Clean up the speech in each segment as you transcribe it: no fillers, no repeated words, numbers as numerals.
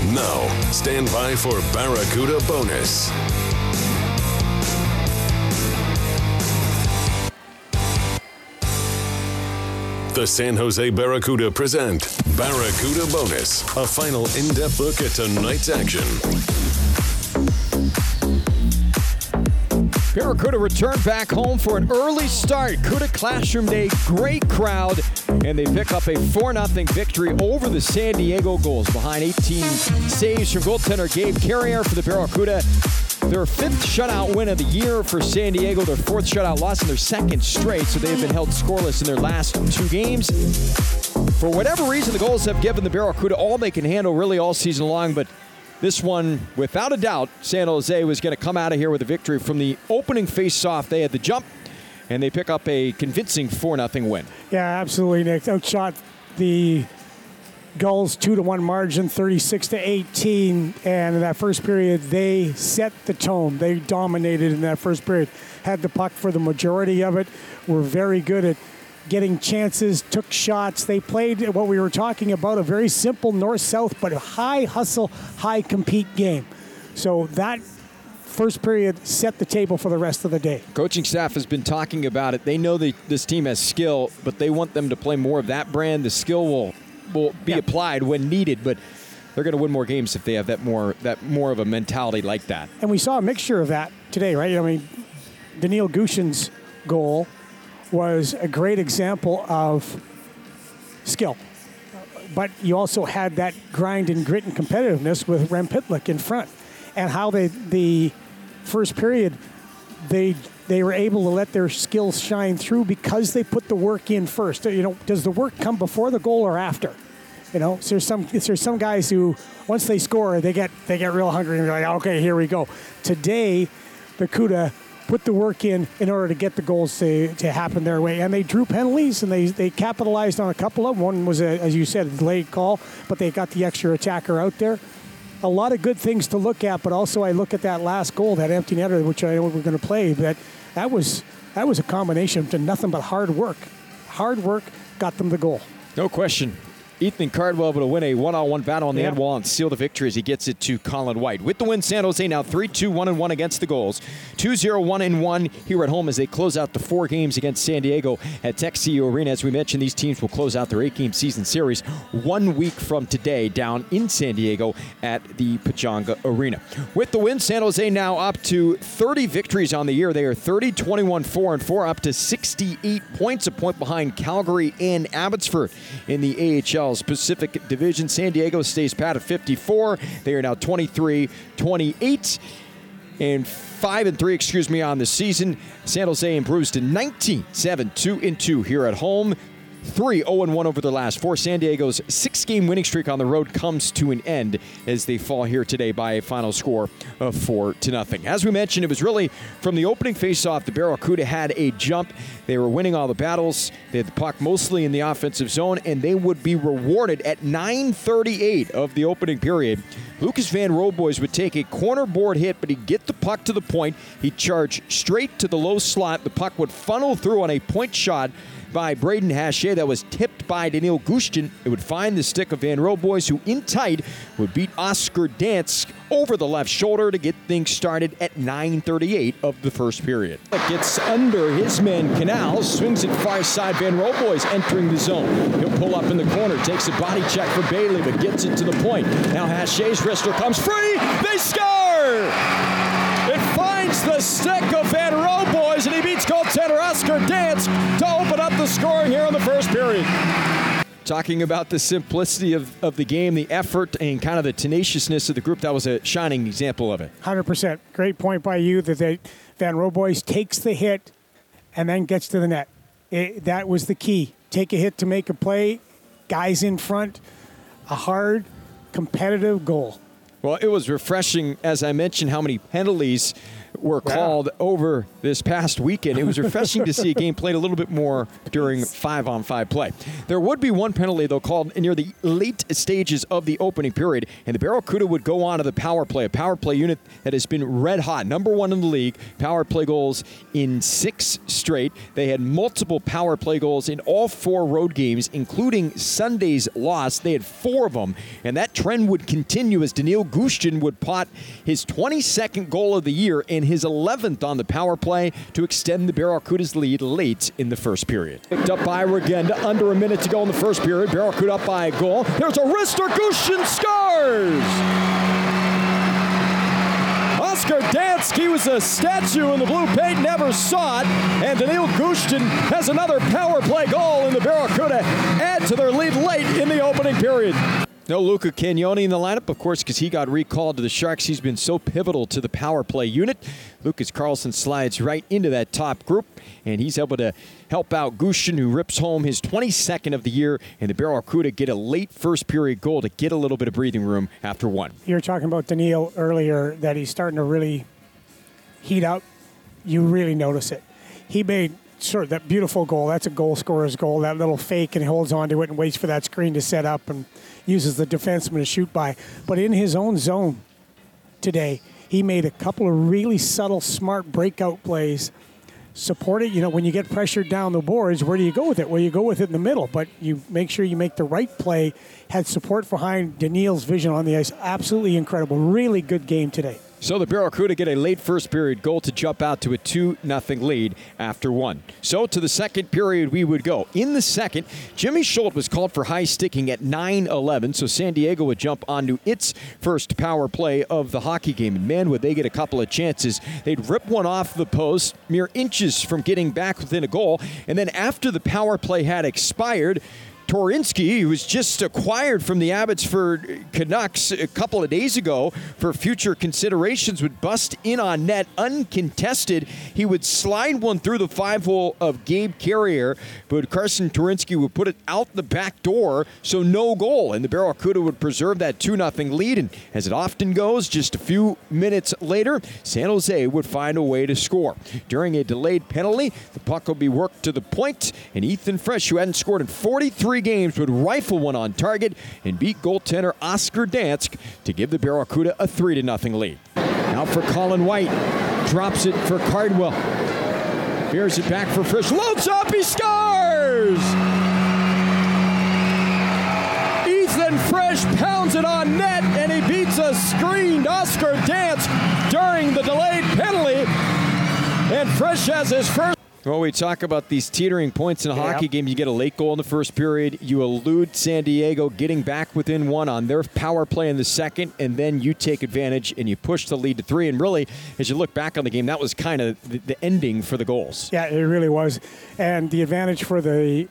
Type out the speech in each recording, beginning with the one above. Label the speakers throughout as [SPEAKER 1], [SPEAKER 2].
[SPEAKER 1] Now, stand by for Barracuda Bonus. The San Jose Barracuda present Barracuda Bonus, a final in-depth look at tonight's action.
[SPEAKER 2] Barracuda returned back home for an early start. Cuda Classroom Day, great crowd, and they pick up a 4-0 victory over the San Diego Gulls behind 18 saves from goaltender Gabe Carrier for the Barracuda. Their 5th shutout win of the year for San Diego, their 4th shutout loss in their 2nd straight, so they've been held scoreless in their last 2 games. For whatever reason, the Gulls have given the Barracuda all they can handle really all season long, but this one, without a doubt, San Jose was going to come out of here with a victory. From the opening face-off, they had the jump, and they pick up a convincing 4-0 win.
[SPEAKER 3] Yeah, absolutely, Nick. Outshot the Gulls 2-1 margin, 36-18, and in that first period, they set the tone. They dominated in that first period. Had the puck for the majority of it. Were very good at getting chances, took shots. They played what we were talking about, a very simple north-south, but a high hustle, high compete game. So that first period set the table for the rest of the day.
[SPEAKER 2] Coaching staff has been talking about it. They know this team has skill, but they want them to play more of that brand. The skill will be applied when needed, but they're going to win more games if they have that more of a mentality like that.
[SPEAKER 3] And we saw a mixture of that today, right? I mean, Daniil Gushin's goal was a great example of skill. But you also had that grind and grit and competitiveness with Rem Pitlick in front. And how the first period, they were able to let their skills shine through because they put the work in first. You know, does the work come before the goal or after? You know, so there's some guys who, once they score, they get real hungry and they're like, okay, here we go. Today, the Cuda put the work in order to get the goals to happen their way. And they drew penalties, and they capitalized on a couple of them. One was, as you said, a delayed call, but they got the extra attacker out there. A lot of good things to look at, but also I look at that last goal, that empty netter, which I know we're going to play, that was a combination to nothing but hard work. Hard work got them the goal.
[SPEAKER 2] No question. Ethan Cardwell able to win a one-on-one battle on the end wall and seal the victory as he gets it to Colin White. With the win, San Jose now 3-2, 1-1 against the Gulls. 2-0, 1-1 here at home as they close out the 4 games against San Diego at Texio Arena. As we mentioned, these teams will close out their 8-game season series 1 week from today down in San Diego at the Pechanga Arena. With the win, San Jose now up to 30 victories on the year. They are 30, 21, 4-4, up to 68 points, a point behind Calgary and Abbotsford in the AHL Pacific Division. San Diego stays pat at 54. They are now 23, 28, and 5-3, on the season. San Jose improves to 19, 7, 2-2 here at home. 3-0-1 over the last 4. San Diego's 6-game winning streak on the road comes to an end as they fall here today by a final score of 4-0. As we mentioned, it was really from the opening faceoff, the Barracuda had a jump. They were winning all the battles. They had the puck mostly in the offensive zone, and they would be rewarded at 9:38 of the opening period. Lucas Van Roboys would take a corner board hit, but he'd get the puck to the point. He'd charge straight to the low slot. The puck would funnel through on a point shot by Braden Haché that was tipped by Daniil Gushin. It would find the stick of Van Roboys, who in tight would beat Oscar Dansk over the left shoulder to get things started at 9:38 of the first period. Gets under his man Canal, swings it far side. Van Roboys entering the zone. He'll pull up in the corner, takes a body check for Bailey, but gets it to the point. Now Haché's wrister comes free. They score! It finds the stick of Van Roboys, and he beats goaltender Oscar Dansk to open up the scoring here in the first period. Talking about the simplicity of the game, the effort, and kind of the tenaciousness of the group, that was a shining example of it.
[SPEAKER 3] 100%. Great point by you that Van Roboys takes the hit and then gets to the net. That was the key. Take a hit to make a play, guys in front, a hard, competitive goal.
[SPEAKER 2] Well, it was refreshing, as I mentioned, how many penalties were called over this past weekend. It was refreshing to see a game played a little bit more during 5-on-5 play. There would be one penalty, though, called near the late stages of the opening period, and the Barracuda would go on to the power play, a power play unit that has been red hot, number one in the league, power play goals in 6 straight. They had multiple power play goals in all 4 road games, including Sunday's loss. They had 4 of them, and that trend would continue as Daniil Gushchin would pot his 22nd goal of the year and his 11th on the power play to extend the Barracuda's lead late in the first period. Picked up by Regenda, under a minute to go in the first period. Barracuda up by a goal. There's a wrister. Gushchin scores! Oscar Dansk was a statue in the blue paint, never saw it. And Daniil Gushchin has another power play goal, and the Barracuda add to their lead late in the opening period. No Luca Cagnoni in the lineup, of course, because he got recalled to the Sharks. He's been so pivotal to the power play unit. Lucas Carlsson slides right into that top group, and he's able to help out Gushchin, who rips home his 22nd of the year, and the Barracuda get a late first period goal to get a little bit of breathing room after one.
[SPEAKER 3] You were talking about Daniil earlier, that he's starting to really heat up. You really notice it. He made sort of that beautiful goal. That's a goal scorer's goal, that little fake, and he holds on to it and waits for that screen to set up and uses the defenseman to shoot by. But in his own zone today, he made a couple of really subtle, smart breakout plays. Support it. When you get pressured down the boards, where do you go with it? Well, you go with it in the middle, but you make sure you make the right play. Had support behind Daniil's vision on the ice. Absolutely incredible. Really good game today.
[SPEAKER 2] So the Barracuda get a late first period goal to jump out to a 2-0 lead after one. So to the second period we would go. In the second, Jimmy Schultz was called for high sticking at 9:11, so San Diego would jump onto its first power play of the hockey game. And man, would they get a couple of chances. They'd rip one off the post, mere inches from getting back within a goal. And then after the power play had expired, Torinsky, who was just acquired from the Abbotsford Canucks a couple of days ago for future considerations, would bust in on net uncontested. He would slide one through the 5-hole of Gabe Carrier, but Carson Torinsky would put it out the back door, so no goal. And the Barracuda would preserve that 2-0 lead. And as it often goes, just a few minutes later, San Jose would find a way to score. During a delayed penalty, the puck would be worked to the point, and Ethan Fresh, who hadn't scored in 43 games, would rifle one on target and beat goaltender Oscar Dansk to give the Barracuda a 3-0 lead. Now for Colin White. Drops it for Cardwell. Here's it back for Fresh. Loads up, he scores! Ethan Fresh pounds it on net, and he beats a screened Oscar Dansk during the delayed penalty. And Fresh has his first. Well, we talk about these teetering points in a hockey game. You get a late goal in the first period. You elude San Diego getting back within one on their power play in the second, and then you take advantage and you push the lead to 3. And really, as you look back on the game, that was kind of the ending for the goals.
[SPEAKER 3] Yeah, it really was. And the advantage for the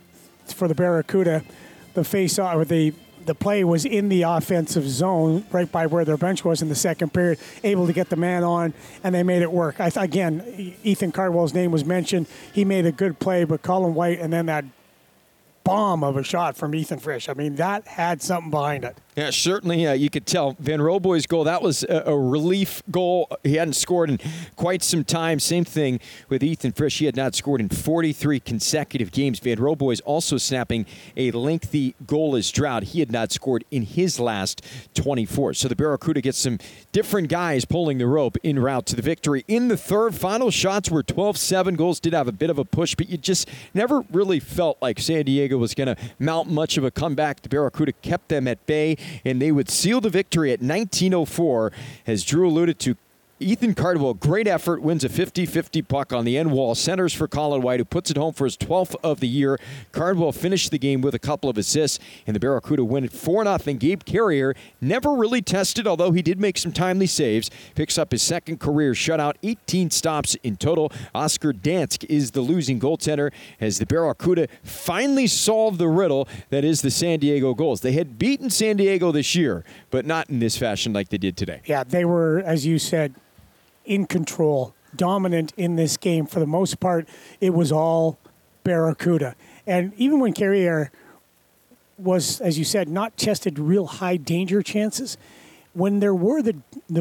[SPEAKER 3] Barracuda, the face-off, or the play was in the offensive zone, right by where their bench was in the second period, able to get the man on, and they made it work. Again, Ethan Cardwell's name was mentioned. He made a good play, but Colin White, and then that bomb of a shot from Ethan Fresh. I mean, that had something behind it.
[SPEAKER 2] Yeah, certainly you could tell. Van Roboy's goal, that was a relief goal. He hadn't scored in quite some time. Same thing with Ethan Fresh. He had not scored in 43 consecutive games. Van Roboy's also snapping a lengthy goalless drought. He had not scored in his last 24. So the Barracuda gets some different guys pulling the rope en route to the victory. In the third, final shots were 12-7. Goals did have a bit of a push, but you just never really felt like San Diego was going to mount much of a comeback. The Barracuda kept them at bay, and they would seal the victory at 19:04. As Drew alluded to, Ethan Cardwell, great effort, wins a 50-50 puck on the end wall. Centers for Colin White, who puts it home for his 12th of the year. Cardwell finished the game with a couple of assists, and the Barracuda win it 4-0. Gabe Carrier never really tested, although he did make some timely saves. Picks up his second career shutout, 18 stops in total. Oscar Dansk is the losing goaltender as the Barracuda finally solved the riddle that is the San Diego goals. They had beaten San Diego this year, but not in this fashion like they did today.
[SPEAKER 3] Yeah, they were, as you said, in control, dominant in this game. For the most part, it was all Barracuda. And even when Carrier was, as you said, not tested real high danger chances, when there were the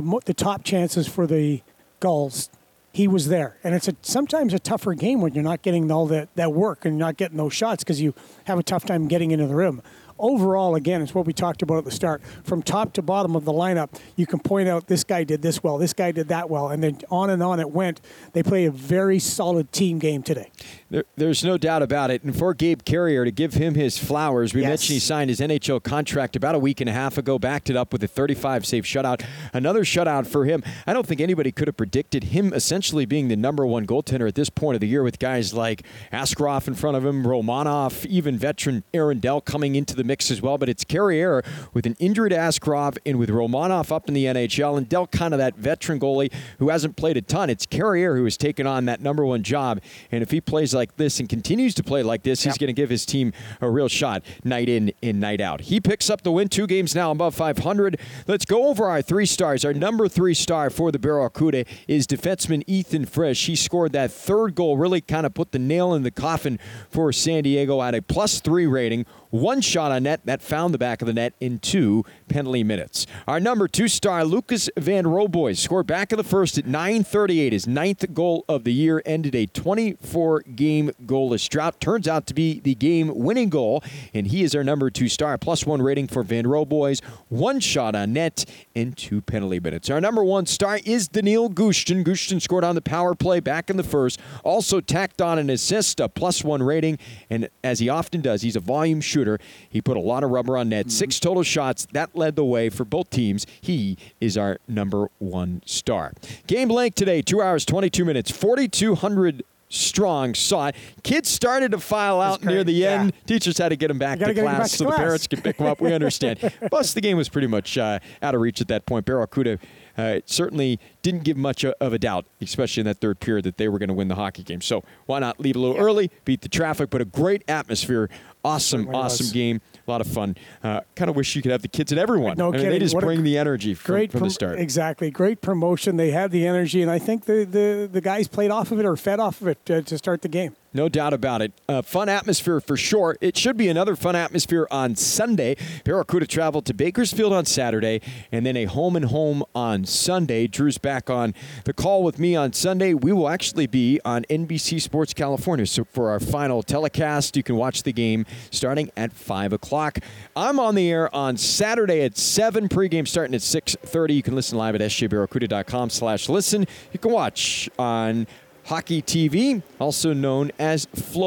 [SPEAKER 3] top chances for the Gulls, he was there. And it's sometimes a tougher game when you're not getting all that work and you're not getting those shots because you have a tough time getting into the rim. Overall, again, it's what we talked about at the start. From top to bottom of the lineup, you can point out this guy did this well, this guy did that well, and then on and on it went. They play a very solid team game today.
[SPEAKER 2] There's no doubt about it. And for Gabe Carrier, to give him his flowers, we mentioned he signed his NHL contract about a week and a half ago, backed it up with a 35-save shutout. Another shutout for him. I don't think anybody could have predicted him essentially being the number one goaltender at this point of the year with guys like Askarov in front of him, Romanov, even veteran Aaron Dell coming into the mix as well. But it's Carrier with an injury to Askarov and with Romanov up in the NHL and Dell kind of that veteran goalie who hasn't played a ton. It's Carrier who has taken on that number one job. And if he plays like this and continues to play like this, he's going to give his team a real shot night in and night out. He picks up the win, 2 games now above 500. Let's go over our 3 stars. Our number 3 star for the Barracuda is defenseman Ethan Frisch. He scored that 3rd goal, really kind of put the nail in the coffin for San Diego at a +3 rating. 1 shot on net that found the back of the net in 2 penalty minutes. Our number 2 star, Lucas Van Rooiboijs, scored back in the first at 9:38. His 9th goal of the year ended a 24-game goalless drought. Turns out to be the game-winning goal, and he is our number 2 star. +1 rating for Van Rooiboijs, 1 shot on net in 2 penalty minutes. Our number 1 star is Daniil Gushtin. Gushtin scored on the power play back in the first. Also tacked on an assist, a +1 rating, and as he often does, he's a volume shooter. He put a lot of rubber on net. 6 total shots. That led the way for both teams. He is our number 1 star. Game length today, 2 hours, 22 minutes, 4,200 strong saw it. Kids started to file out near the end. Teachers had to get them back to class so the parents could pick them up. We understand. Plus, the game was pretty much out of reach at that point. Barracuda certainly didn't give much of a doubt, especially in that 3rd period, that they were going to win the hockey game. So why not leave a little early, beat the traffic, but a great atmosphere. Awesome game. A lot of fun. Kind of wish you could have the kids and everyone.
[SPEAKER 3] No kidding.
[SPEAKER 2] They just bring the energy from the start.
[SPEAKER 3] Exactly. Great promotion. They had the energy, and I think the guys played off of it or fed off of it to start the game.
[SPEAKER 2] No doubt about it. Fun atmosphere for sure. It should be another fun atmosphere on Sunday. Barracuda traveled to Bakersfield on Saturday, and then a home-and-home on Sunday. Drew's back on the call with me on Sunday. We will actually be on NBC Sports California. So for our final telecast, you can watch the game starting at 5 o'clock. I'm on the air on Saturday at 7, pregame starting at 6:30. You can listen live at sjbarracuda.com/listen. You can watch on Hockey TV, also known as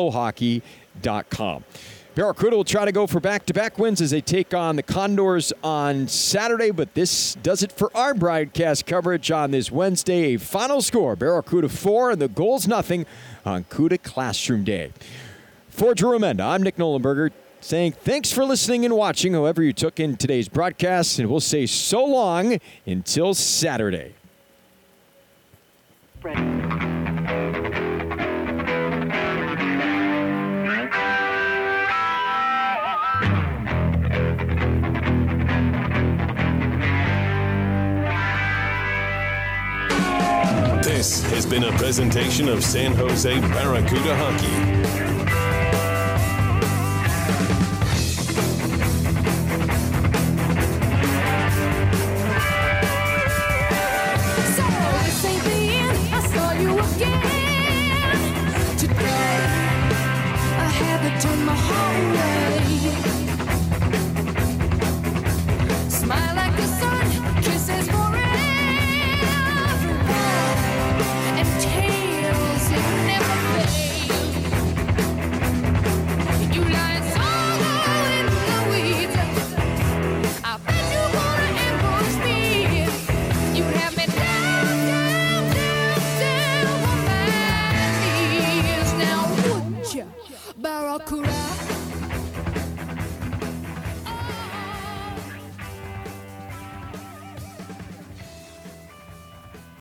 [SPEAKER 2] flowhockey.com. Barracuda will try to go for back-to-back wins as they take on the Condors on Saturday, but this does it for our broadcast coverage on this Wednesday. A final score, Barracuda 4 and the Gulls nothing on CUDA Classroom Day. For Drew Amenda, I'm Nick Nolenberger, saying thanks for listening and watching, however you took in today's broadcast, and we'll say so long until Saturday.
[SPEAKER 1] This has been a presentation of San Jose Barracuda Hockey.